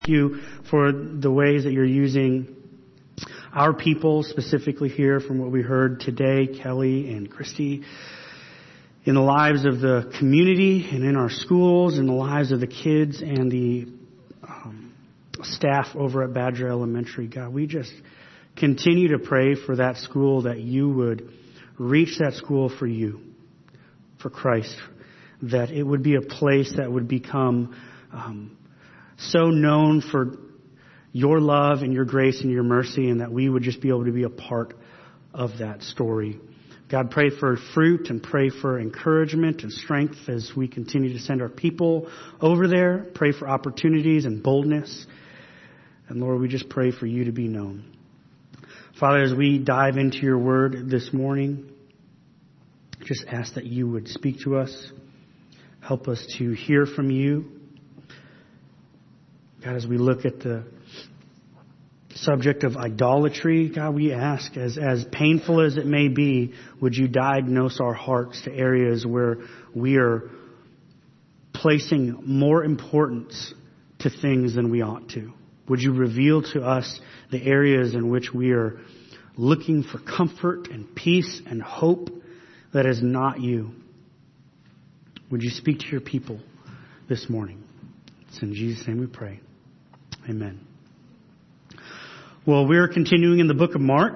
you for the ways that you're using our people, specifically here from what we heard today, Kelly and Christy, in the lives of the community and in our schools, in the lives of the kids and the staff over at Badger Elementary. God, we just continue to pray for that school, that you would reach that school for you, for Christ, that it would be a place that would become so known for your love and your grace and your mercy, and that we would just be able to be a part of that story. God, pray for fruit and pray for encouragement and strength as we continue to send our people over there. Pray for opportunities and boldness. And Lord, we just pray for you to be known. Father, as we dive into your word this morning, just ask that you would speak to us. Help us to hear from you. God, as we look at the subject of idolatry, God, we ask, as painful as it may be, would you diagnose our hearts to areas where we are placing more importance to things than we ought to? Would you reveal to us the areas in which we are looking for comfort and peace and hope that is not you? Would you speak to your people this morning? It's in Jesus' name we pray. Amen. Well, we're continuing in the book of Mark.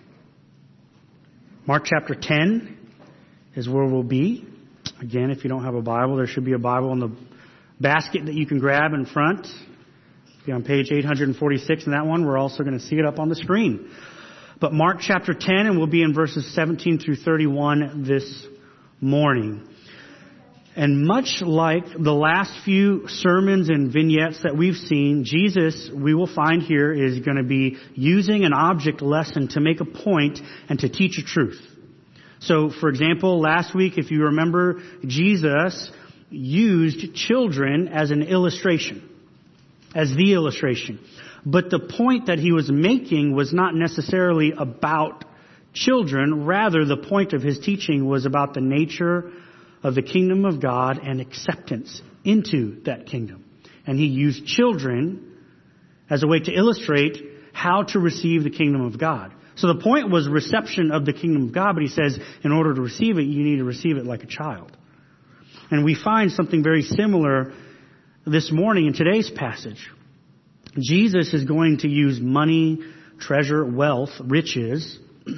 Mark chapter 10 is where we'll be. Again, if you don't have a Bible, there should be a Bible in the basket that you can grab in front. It'll be on page 846 in that one. We're also going to see it up on the screen. But Mark chapter 10, and we'll be in verses 17 through 31 this morning. And much like the last few sermons and vignettes that we've seen, Jesus, we will find here, is going to be using an object lesson to make a point and to teach a truth. So, for example, last week, if you remember, Jesus used children as an illustration, as the illustration. But the point that he was making was not necessarily about children. Rather, the point of his teaching was about the nature of the kingdom of God and acceptance into that kingdom. And he used children as a way to illustrate how to receive the kingdom of God. So the point was reception of the kingdom of God, but he says in order to receive it, you need to receive it like a child. And we find something very similar this morning in today's passage. Jesus is going to use money, treasure, wealth, riches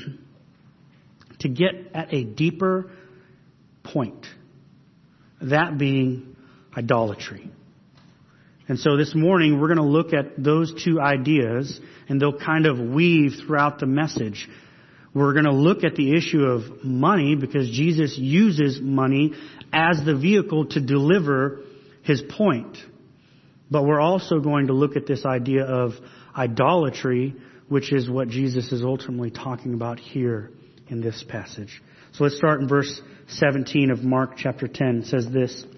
to get at a deeper point, that being idolatry. And so this morning we're going to look at those two ideas, and they'll kind of weave throughout the message. We're going to look at the issue of money because Jesus uses money as the vehicle to deliver his point. But we're also going to look at this idea of idolatry, which is what Jesus is ultimately talking about here in this passage. So let's start in verse 17 of Mark chapter 10. It says this: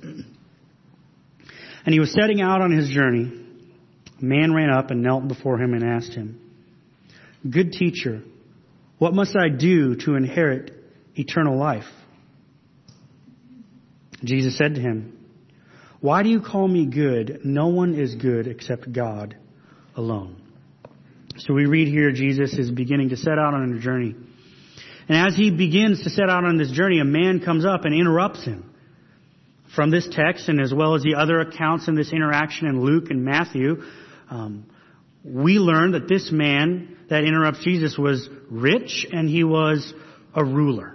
And he was setting out on his journey. A man ran up and knelt before him and asked him, Good teacher, what must I do to inherit eternal life? Jesus said to him, Why do you call me good? No one is good except God alone. So we read here Jesus is beginning to set out on a journey. And as he begins to set out on this journey, a man comes up and interrupts him. From this text, and as well as the other accounts in this interaction in Luke and Matthew, we learn that this man that interrupts Jesus was rich and he was a ruler.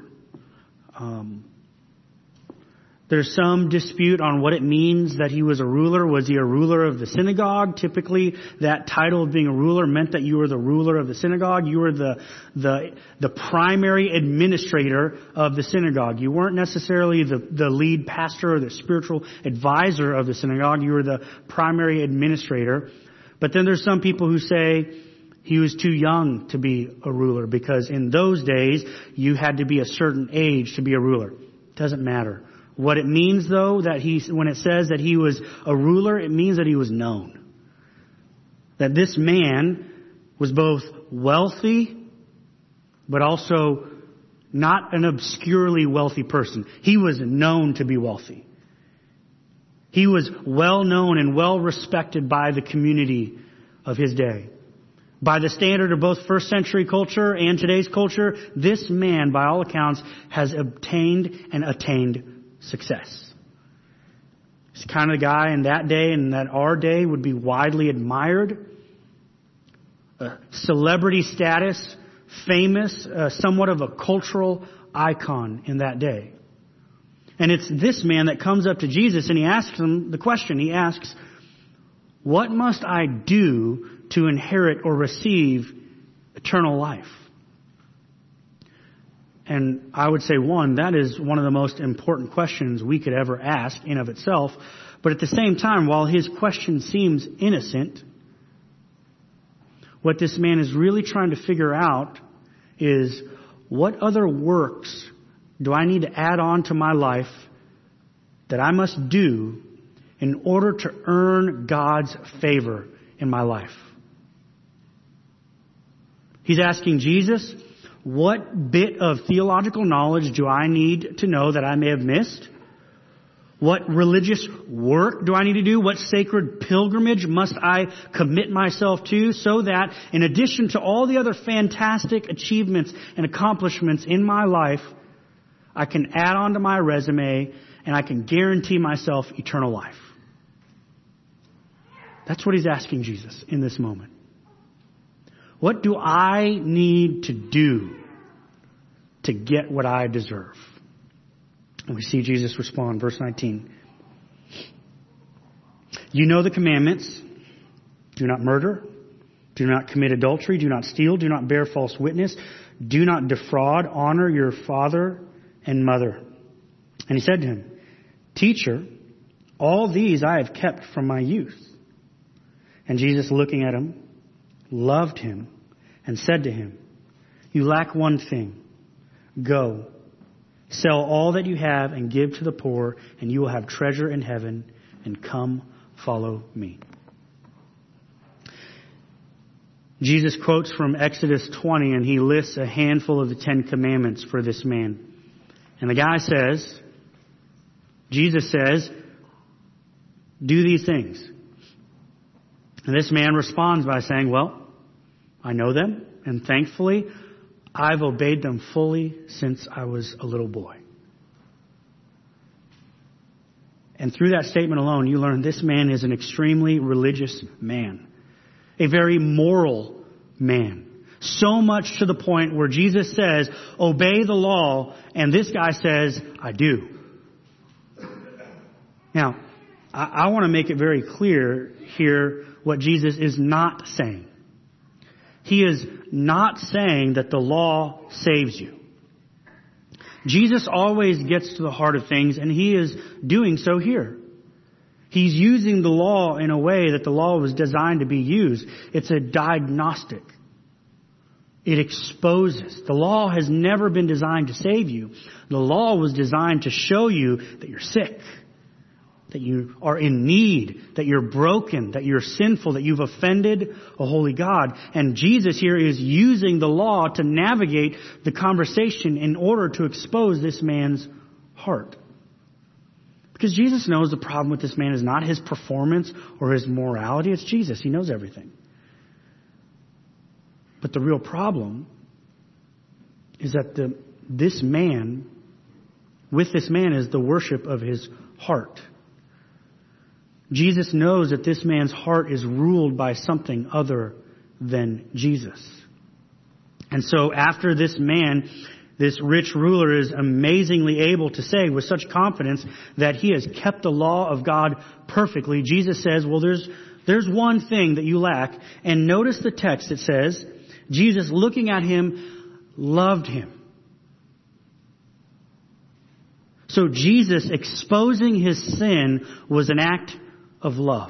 There's some dispute on what it means that he was a ruler. Was he a ruler of the synagogue? Typically, that title of being a ruler meant that you were the ruler of the synagogue. You were the primary administrator of the synagogue. You weren't necessarily the lead pastor or the spiritual advisor of the synagogue. You were the primary administrator. But then there's some people who say he was too young to be a ruler because in those days you had to be a certain age to be a ruler. It doesn't matter. What it means, though, that when it says that he was a ruler, it means that he was known. That this man was both wealthy, but also not an obscurely wealthy person. He was known to be wealthy. He was well known and well respected by the community of his day. By the standard of both first century culture and today's culture, this man, by all accounts, has obtained and attained success. He's kind of the guy in that day and that our day would be widely admired. Celebrity status, famous, somewhat of a cultural icon in that day. And it's this man that comes up to Jesus and he asks him the question. He asks, what must I do to inherit or receive eternal life? And I would say, that is one of the most important questions we could ever ask in of itself. But at the same time, while his question seems innocent, what this man is really trying to figure out is, what other works do I need to add on to my life that I must do in order to earn God's favor in my life? He's asking Jesus, what bit of theological knowledge do I need to know that I may have missed? What religious work do I need to do? What sacred pilgrimage must I commit myself to so that in addition to all the other fantastic achievements and accomplishments in my life, I can add on to my resume and I can guarantee myself eternal life? That's what he's asking Jesus in this moment. What do I need to do to get what I deserve? And we see Jesus respond, verse 19. You know the commandments. Do not murder. Do not commit adultery. Do not steal. Do not bear false witness. Do not defraud. Honor your father and mother. And he said to him, Teacher, all these I have kept from my youth. And Jesus, looking at him, loved him and said to him, You lack one thing. Go, sell all that you have and give to the poor, and you will have treasure in heaven, and come follow me. Jesus quotes from Exodus 20, and he lists a handful of the 10 commandments for this man. And the guy says, Jesus says, do these things. And this man responds by saying, well, I know them, and thankfully, I've obeyed them fully since I was a little boy. And through that statement alone, you learn this man is an extremely religious man. A very moral man. So much to the point where Jesus says, obey the law, and this guy says, I do. Now, I want to make it very clear here what Jesus is not saying. He is not saying that the law saves you. Jesus always gets to the heart of things, and he is doing so here. He's using the law in a way that the law was designed to be used. It's a diagnostic. It exposes. The law has never been designed to save you. The law was designed to show you that you're sick, that you are in need, that you're broken, that you're sinful, that you've offended a holy God. And Jesus here is using the law to navigate the conversation in order to expose this man's heart. Because Jesus knows the problem with this man is not his performance or his morality. It's Jesus. He knows everything. But the real problem is that with this man is the worship of his heart. Jesus knows that this man's heart is ruled by something other than Jesus. And so after this man, this rich ruler is amazingly able to say with such confidence that he has kept the law of God perfectly, Jesus says, well, there's one thing that you lack. And notice the text. It says, Jesus, looking at him, loved him. So Jesus exposing his sin was an act of love.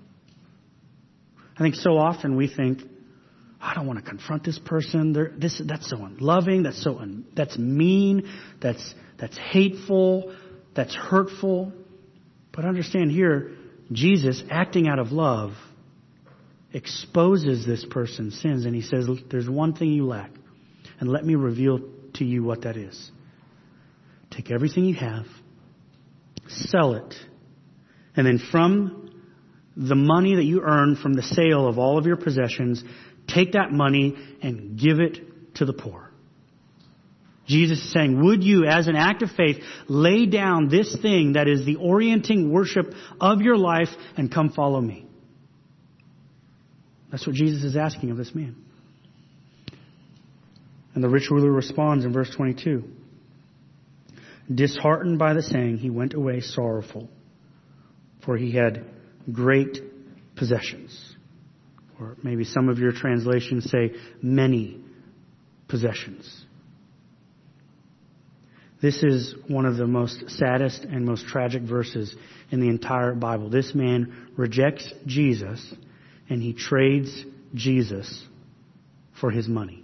I think so often we think, I don't want to confront this person. That's so unloving. That's mean. That's hateful. That's hurtful. But understand here, Jesus, acting out of love, exposes this person's sins, and he says, there's one thing you lack, and let me reveal to you what that is. Take everything you have, sell it, And then from the money that you earn from the sale of all of your possessions, take that money and give it to the poor. Jesus is saying, would you, as an act of faith, lay down this thing that is the orienting worship of your life and come follow me? That's what Jesus is asking of this man. And the rich ruler responds in verse 22. Disheartened by the saying, he went away sorrowful, for he had great possessions. Or maybe some of your translations say many possessions. This is one of the most saddest and most tragic verses in the entire Bible. This man rejects Jesus and he trades Jesus for his money.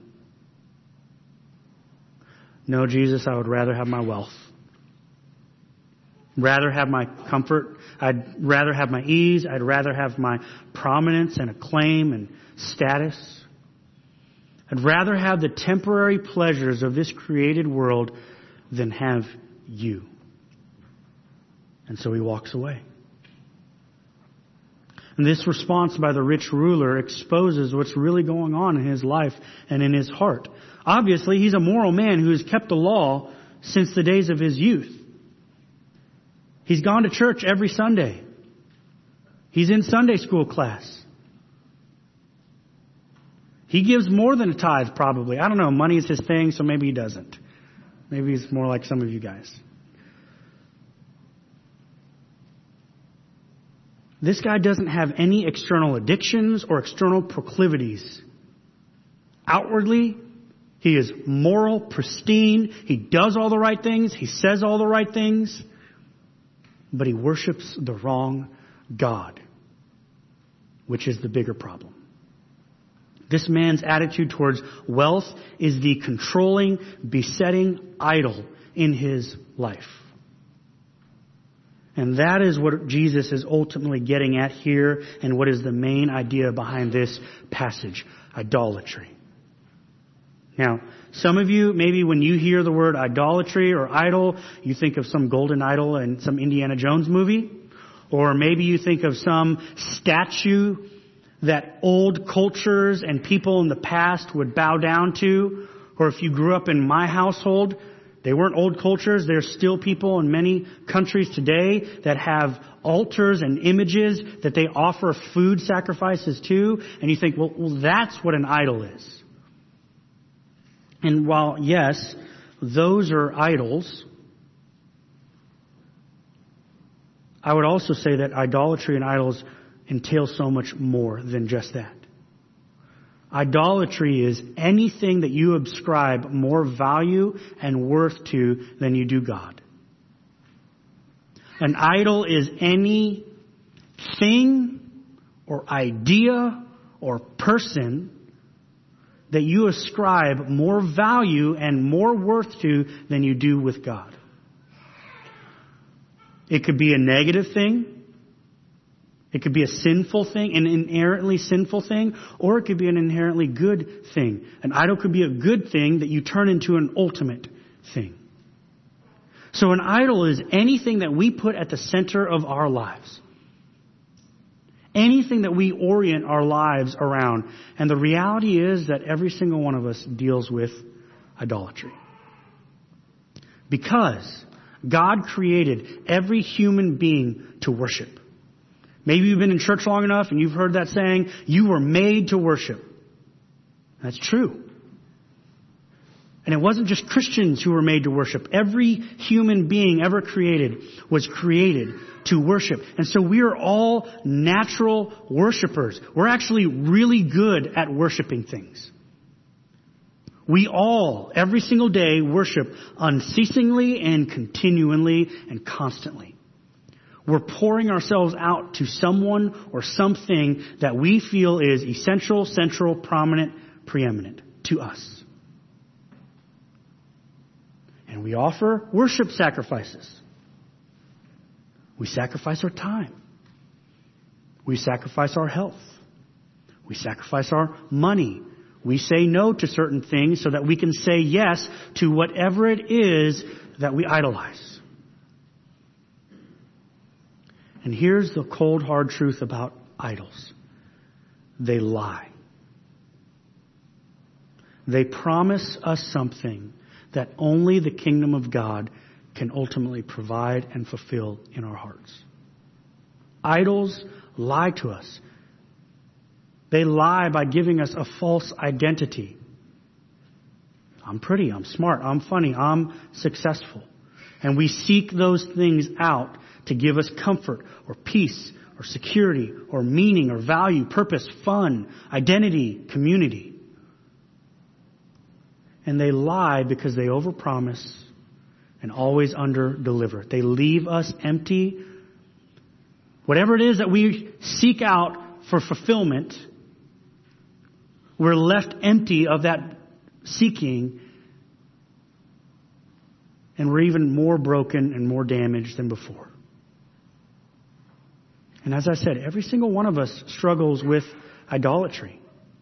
No, Jesus, I would rather have my wealth. Rather have my comfort. I'd rather have my ease. I'd rather have my prominence and acclaim and status. I'd rather have the temporary pleasures of this created world than have you. And so he walks away. And this response by the rich ruler exposes what's really going on in his life and in his heart. Obviously, he's a moral man who has kept the law since the days of his youth. He's gone to church every Sunday. He's in Sunday school class. He gives more than a tithe, probably. I don't know. Money is his thing, so maybe he doesn't. Maybe he's more like some of you guys. This guy doesn't have any external addictions or external proclivities. Outwardly, he is moral, pristine. He does all the right things. He says all the right things. But he worships the wrong God, which is the bigger problem. This man's attitude towards wealth is the controlling, besetting idol in his life. And that is what Jesus is ultimately getting at here, and what is the main idea behind this passage: idolatry. Now, some of you, maybe when you hear the word idolatry or idol, you think of some golden idol in some Indiana Jones movie. Or maybe you think of some statue that old cultures and people in the past would bow down to. Or if you grew up in my household, they weren't old cultures. There's still people in many countries today that have altars and images that they offer food sacrifices to. And you think, well, that's what an idol is. And while, yes, those are idols, I would also say that idolatry and idols entail so much more than just that. Idolatry is anything that you ascribe more value and worth to than you do God. An idol is any thing or idea or person that you ascribe more value and more worth to than you do with God. It could be a negative thing. It could be a sinful thing, an inherently sinful thing, or it could be an inherently good thing. An idol could be a good thing that you turn into an ultimate thing. So an idol is anything that we put at the center of our lives. Anything that we orient our lives around. And the reality is that every single one of us deals with idolatry. Because God created every human being to worship. Maybe you've been in church long enough and you've heard that saying, you were made to worship. That's true. And it wasn't just Christians who were made to worship. Every human being ever created was created to worship. And so we are all natural worshipers. We're actually really good at worshiping things. We all, every single day, worship unceasingly and continually and constantly. We're pouring ourselves out to someone or something that we feel is essential, central, prominent, preeminent to us. And we offer worship sacrifices. We sacrifice our time. We sacrifice our health. We sacrifice our money. We say no to certain things so that we can say yes to whatever it is that we idolize. And here's the cold, hard truth about idols. They lie. They promise us something that only the kingdom of God can ultimately provide and fulfill in our hearts. Idols lie to us. They lie by giving us a false identity. I'm pretty, I'm smart, I'm funny, I'm successful. And we seek those things out to give us comfort or peace or security or meaning or value, purpose, fun, identity, community. And they lie because they overpromise and always underdeliver. They leave us empty. Whatever it is that we seek out for fulfillment, we're left empty of that seeking, and we're even more broken and more damaged than before. And as I said, every single one of us struggles with idolatry.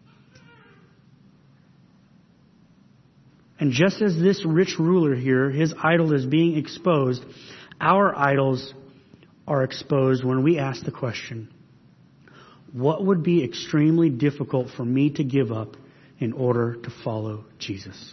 And just as this rich ruler here, his idol is being exposed, our idols are exposed when we ask the question, what would be extremely difficult for me to give up in order to follow Jesus?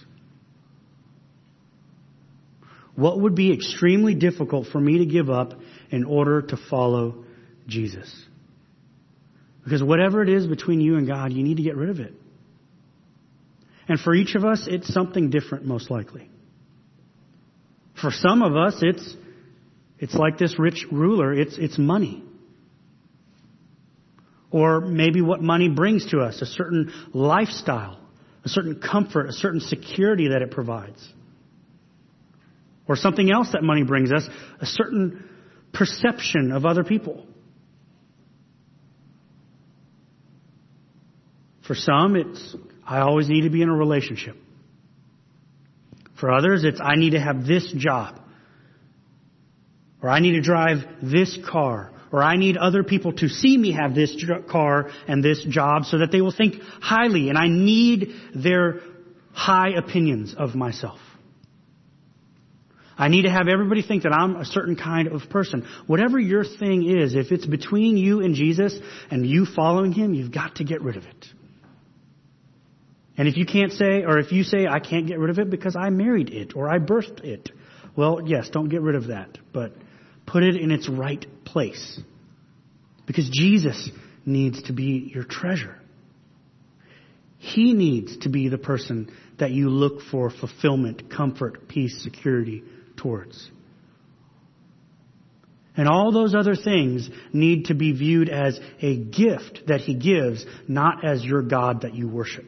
What would be extremely difficult for me to give up in order to follow Jesus? Because whatever it is between you and God, you need to get rid of it. And for each of us, it's something different, most likely. For some of us, it's like this rich ruler. It's money. Or maybe what money brings to us, a certain lifestyle, a certain comfort, a certain security that it provides. Or something else that money brings us, a certain perception of other people. For some, it's, I always need to be in a relationship. For others, it's, I need to have this job. Or I need to drive this car. Or I need other people to see me have this car and this job so that they will think highly. And I need their high opinions of myself. I need to have everybody think that I'm a certain kind of person. Whatever your thing is, if it's between you and Jesus and you following Him, you've got to get rid of it. And if you can't say, or if you say, I can't get rid of it because I married it or I birthed it, well, yes, don't get rid of that. But put it in its right place. Because Jesus needs to be your treasure. He needs to be the person that you look for fulfillment, comfort, peace, security towards. And all those other things need to be viewed as a gift that He gives, not as your God that you worship.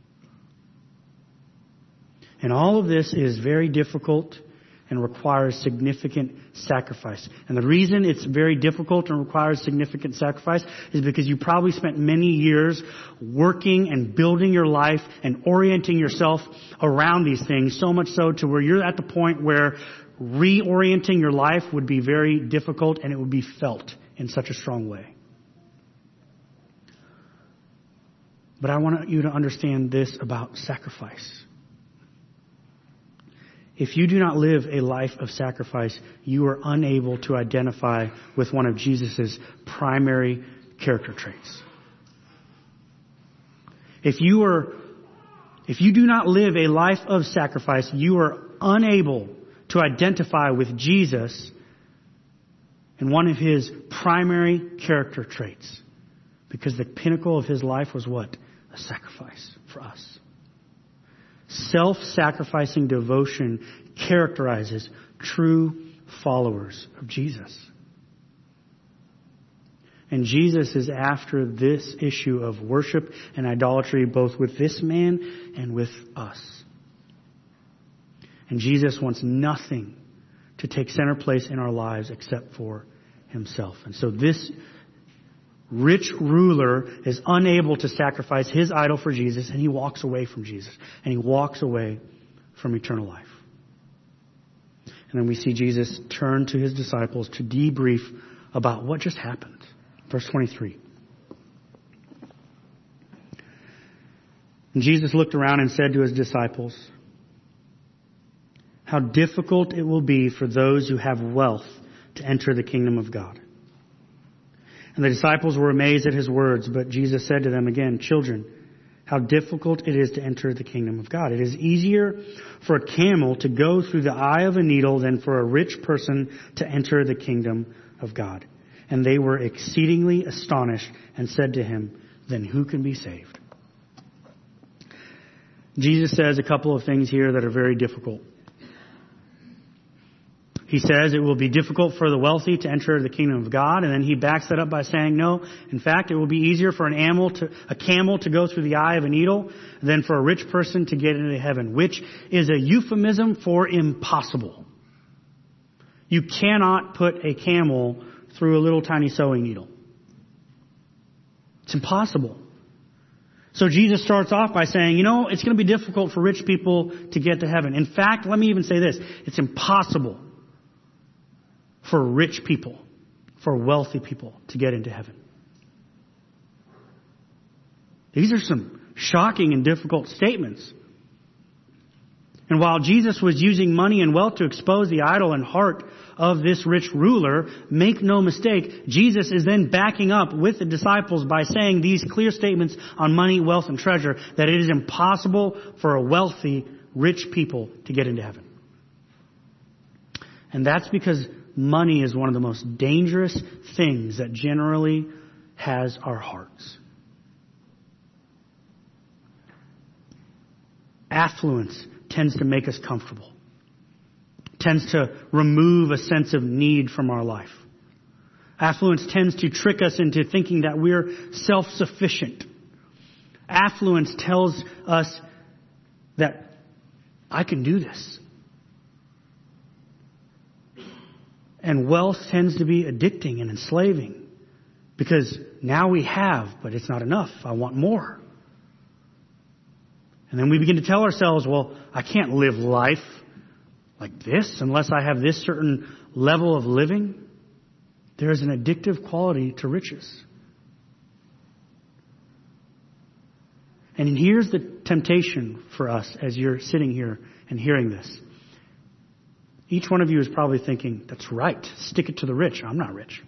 And all of this is very difficult and requires significant sacrifice. And the reason it's very difficult and requires significant sacrifice is because you probably spent many years working and building your life and orienting yourself around these things, so much so to where you're at the point where reorienting your life would be very difficult and it would be felt in such a strong way. But I want you to understand this about sacrifice. If you do not live a life of sacrifice, you are unable to identify with one of Jesus' primary character traits. If you do not live a life of sacrifice, you are unable to identify with Jesus and one of His primary character traits. Because the pinnacle of His life was what? A sacrifice for us. Self-sacrificing devotion characterizes true followers of Jesus. And Jesus is after this issue of worship and idolatry, both with this man and with us. And Jesus wants nothing to take center place in our lives except for Himself. And so this rich ruler is unable to sacrifice his idol for Jesus, and he walks away from Jesus, and he walks away from eternal life. And then we see Jesus turn to His disciples to debrief about what just happened. Verse 23. And Jesus looked around and said to His disciples, "How difficult it will be for those who have wealth to enter the kingdom of God. And the disciples were amazed at his words, but Jesus said to them again, "Children, how difficult it is to enter the kingdom of God. It is easier for a camel to go through the eye of a needle than for a rich person to enter the kingdom of God." And they were exceedingly astonished and said to him, "Then who can be saved?" Jesus says a couple of things here that are very difficult. He says it will be difficult for the wealthy to enter the kingdom of God, and then he backs that up by saying, no, in fact, it will be easier for a camel to go through the eye of a needle than for a rich person to get into heaven, which is a euphemism for impossible. You cannot put a camel through a little tiny sewing needle. It's impossible. So Jesus starts off by saying, it's going to be difficult for rich people to get to heaven. In fact, let me even say this. It's impossible for rich people, for wealthy people to get into heaven. These are some shocking and difficult statements. And while Jesus was using money and wealth to expose the idol and heart of this rich ruler, make no mistake, Jesus is then backing up with the disciples by saying these clear statements on money, wealth, and treasure, that it is impossible for a wealthy, rich people to get into heaven. And that's because money is one of the most dangerous things that generally has our hearts. Affluence tends to make us comfortable. Tends to remove a sense of need from our life. Affluence tends to trick us into thinking that we're self-sufficient. Affluence tells us that I can do this. And wealth tends to be addicting and enslaving because now we have, but it's not enough. I want more. And then we begin to tell ourselves, well, I can't live life like this unless I have this certain level of living. There is an addictive quality to riches. And here's the temptation for us as you're sitting here and hearing this. Each one of you is probably thinking, that's right, stick it to the rich. I'm not rich.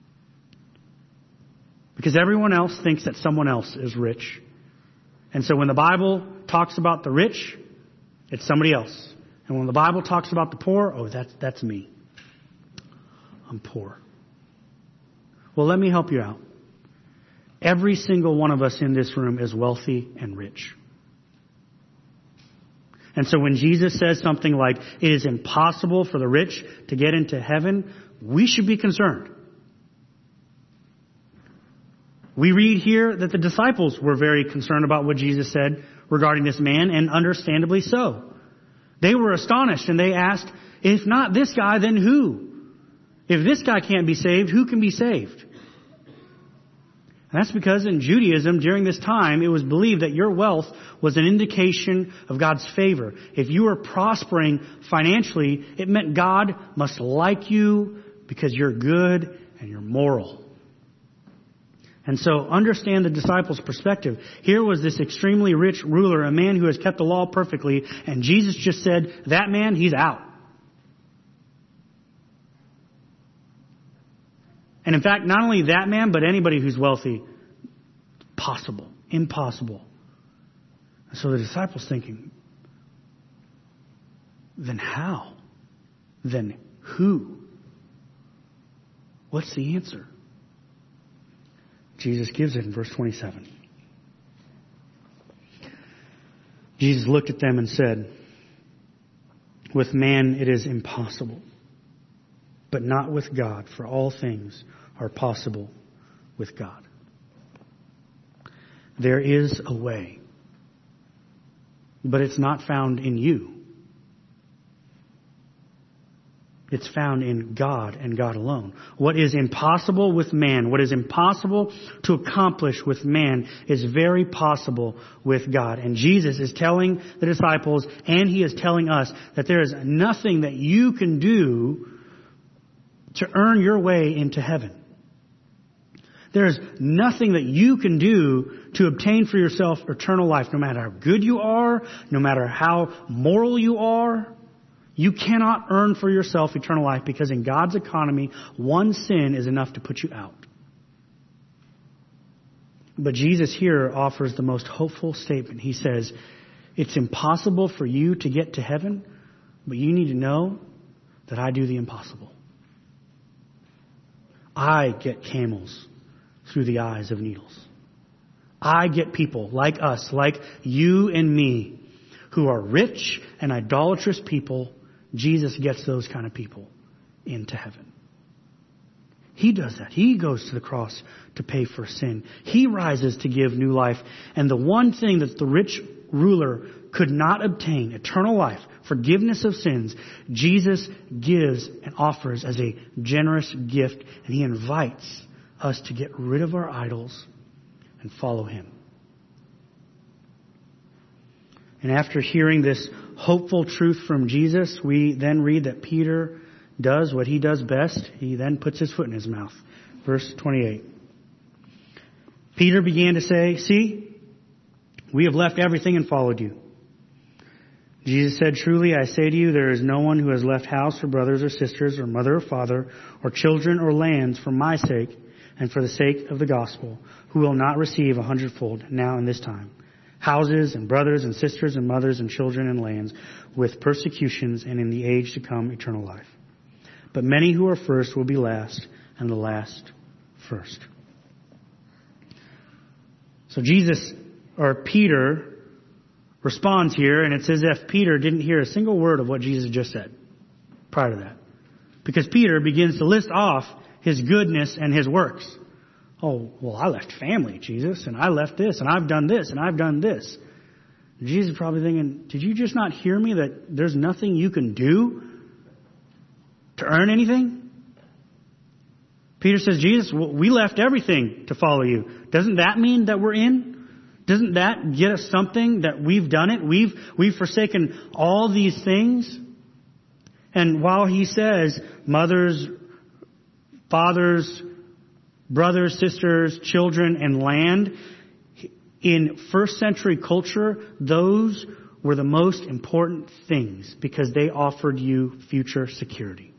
Because everyone else thinks that someone else is rich. And so when the Bible talks about the rich, it's somebody else. And when the Bible talks about the poor, that's me. I'm poor. Well, let me help you out. Every single one of us in this room is wealthy and rich. And so when Jesus says something like, it is impossible for the rich to get into heaven, we should be concerned. We read here that the disciples were very concerned about what Jesus said regarding this man, and understandably so. They were astonished and they asked, if not this guy, then who? If this guy can't be saved, who can be saved? And that's because in Judaism, during this time, it was believed that your wealth was an indication of God's favor. If you were prospering financially, it meant God must like you because you're good and you're moral. And so understand the disciples' perspective. Here was this extremely rich ruler, a man who has kept the law perfectly, and Jesus just said, that man, he's out. And in fact, not only that man, but anybody who's wealthy, impossible. And so the disciples thinking, then how? Then who? What's the answer? Jesus gives it in verse 27. Jesus looked at them and said, with man it is impossible, but not with God, for all things are possible with God. There is a way, but it's not found in you. It's found in God and God alone. What is impossible with man, what is impossible to accomplish with man, is very possible with God. And Jesus is telling the disciples, and He is telling us, that there is nothing that you can do to earn your way into heaven. There is nothing that you can do to obtain for yourself eternal life, no matter how good you are, no matter how moral you are. You cannot earn for yourself eternal life, because in God's economy, one sin is enough to put you out. But Jesus here offers the most hopeful statement. He says, it's impossible for you to get to heaven, but you need to know that I do the impossible. I get camels through the eyes of needles. I get people like us, like you and me, who are rich and idolatrous people. Jesus gets those kind of people into heaven. He does that. He goes to the cross to pay for sin. He rises to give new life. And the one thing that the rich ruler could not obtain, eternal life, forgiveness of sins, Jesus gives and offers as a generous gift. And He invites us to get rid of our idols and follow Him. And after hearing this hopeful truth from Jesus, we then read that Peter does what he does best. He then puts his foot in his mouth. Verse 28. Peter began to say, "See, we have left everything and followed you." Jesus said, "Truly I say to you, there is no one who has left house or brothers or sisters or mother or father or children or lands for my sake and for the sake of the gospel, who will not receive 100-fold now in this time. Houses and brothers and sisters and mothers and children and lands with persecutions and in the age to come eternal life. But many who are first will be last and the last first." So Peter responds here, and it's as if Peter didn't hear a single word of what Jesus just said prior to that. Because Peter begins to list off His goodness and His works. Oh, well, I left family, Jesus, and I left this, and I've done this, and I've done this. And Jesus is probably thinking, did you just not hear me that there's nothing you can do to earn anything? Peter says, Jesus, we left everything to follow you. Doesn't that mean that we're in? Doesn't that get us something that we've done it? We've forsaken all these things. And while he says mothers, fathers, brothers, sisters, children, and land, in first century culture, those were the most important things because they offered you future security.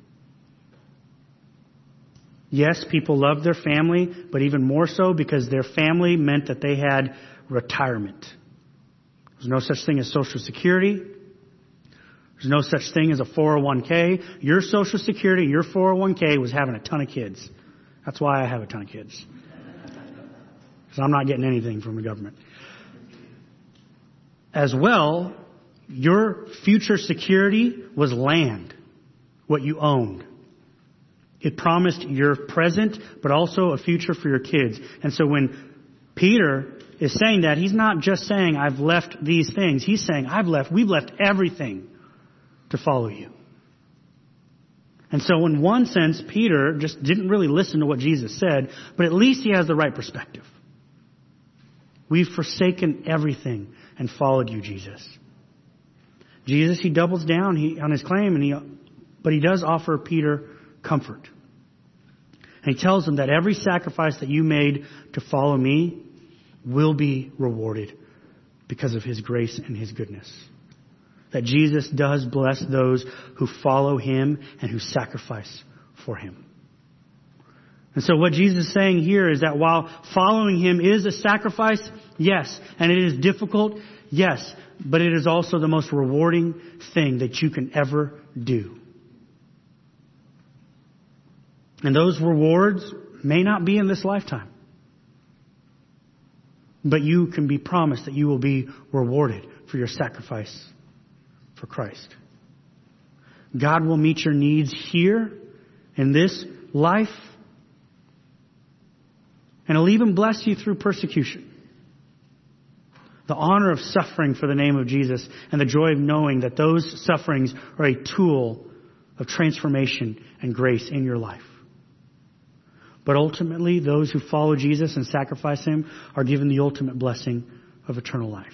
Yes, people loved their family, but even more so because their family meant that they had retirement. There's no such thing as Social Security. There's no such thing as a 401k. Your Social Security, your 401k was having a ton of kids. That's why I have a ton of kids. Because I'm not getting anything from the government. As well, your future security was land, what you owned. It promised your present, but also a future for your kids. And so when Peter is saying that, he's not just saying, I've left these things. He's saying, we've left everything to follow you. And so in one sense, Peter just didn't really listen to what Jesus said, but at least he has the right perspective. We've forsaken everything and followed you, Jesus. Jesus, he doubles down on his claim, but he does offer Peter comfort. And he tells him that every sacrifice that you made to follow me will be rewarded because of his grace and his goodness. That Jesus does bless those who follow him and who sacrifice for him. And so what Jesus is saying here is that while following him is a sacrifice, yes, and it is difficult, yes, but it is also the most rewarding thing that you can ever do. And those rewards may not be in this lifetime. But you can be promised that you will be rewarded for your sacrifice for Christ. God will meet your needs here in this life. And He'll even bless you through persecution. The honor of suffering for the name of Jesus and the joy of knowing that those sufferings are a tool of transformation and grace in your life. But ultimately, those who follow Jesus and sacrifice Him are given the ultimate blessing of eternal life.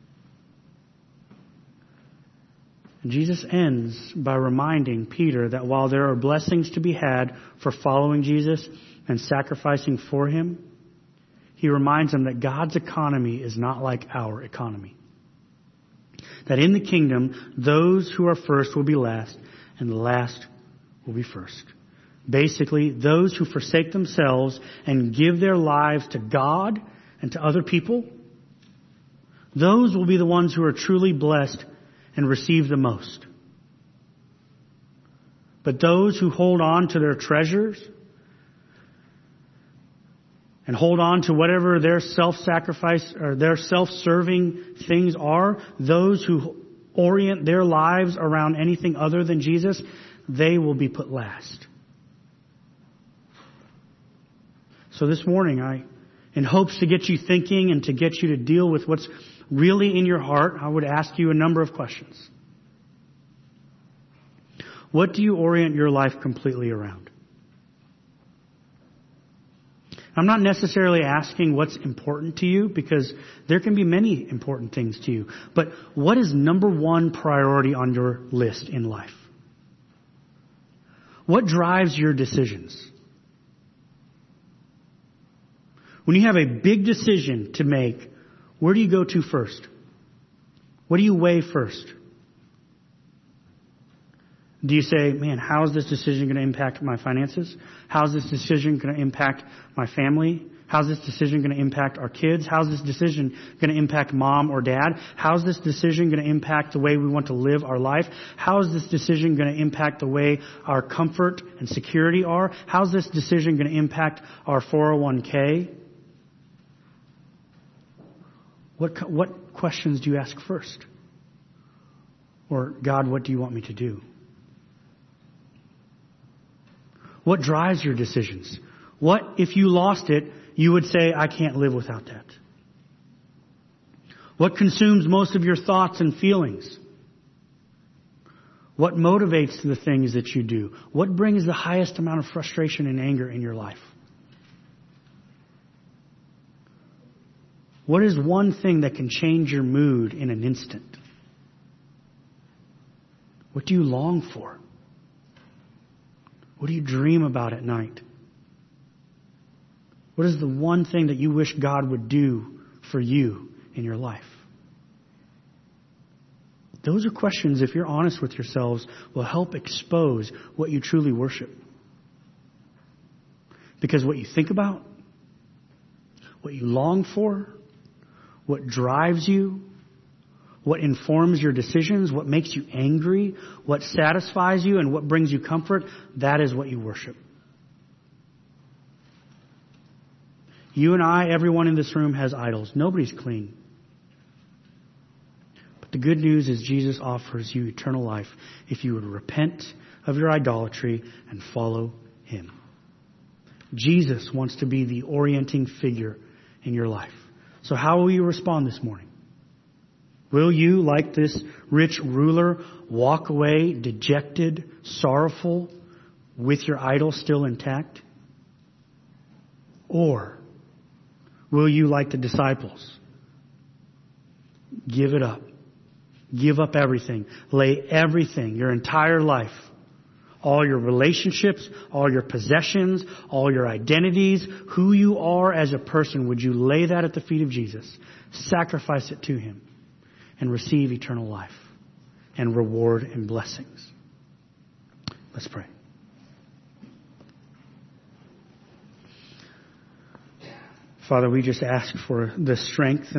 And Jesus ends by reminding Peter that while there are blessings to be had for following Jesus and sacrificing for Him, he reminds them that God's economy is not like our economy. That in the kingdom, those who are first will be last, and the last will be first. Basically, those who forsake themselves and give their lives to God, and to other people, those will be the ones who are truly blessed and receive the most. But those who hold on to their treasures and hold on to whatever their self-sacrifice or their self-serving things are, those who orient their lives around anything other than Jesus, they will be put last. So this morning, in hopes to get you thinking and to get you to deal with what's really in your heart, I would ask you a number of questions. What do you orient your life completely around? I'm not necessarily asking what's important to you, because there can be many important things to you. But what is number one priority on your list in life? What drives your decisions? When you have a big decision to make, where do you go to first? What do you weigh first? Do you say, man, how is this decision going to impact my finances? How is this decision going to impact my family? How is this decision going to impact our kids? How is this decision going to impact mom or dad? How is this decision going to impact the way we want to live our life? How is this decision going to impact the way our comfort and security are? How is this decision going to impact our 401k? What questions do you ask first? Or, God, what do you want me to do? What drives your decisions? What, if you lost it, you would say, I can't live without that? What consumes most of your thoughts and feelings? What motivates the things that you do? What brings the highest amount of frustration and anger in your life? What is one thing that can change your mood in an instant? What do you long for? What do you dream about at night? What is the one thing that you wish God would do for you in your life? Those are questions, if you're honest with yourselves, will help expose what you truly worship. Because what you think about, what you long for, what drives you, what informs your decisions, what makes you angry, what satisfies you, and what brings you comfort, that is what you worship. You and I, everyone in this room has idols. Nobody's clean. But the good news is Jesus offers you eternal life if you would repent of your idolatry and follow Him. Jesus wants to be the orienting figure in your life. So how will you respond this morning? Will you, like this rich ruler, walk away dejected, sorrowful, with your idol still intact? Or will you, like the disciples, give it up? Give up everything. Lay everything, your entire life, all your relationships, all your possessions, all your identities, who you are as a person, would you lay that at the feet of Jesus? Sacrifice it to Him and receive eternal life and reward and blessings. Let's pray. Father, we just ask for the strength and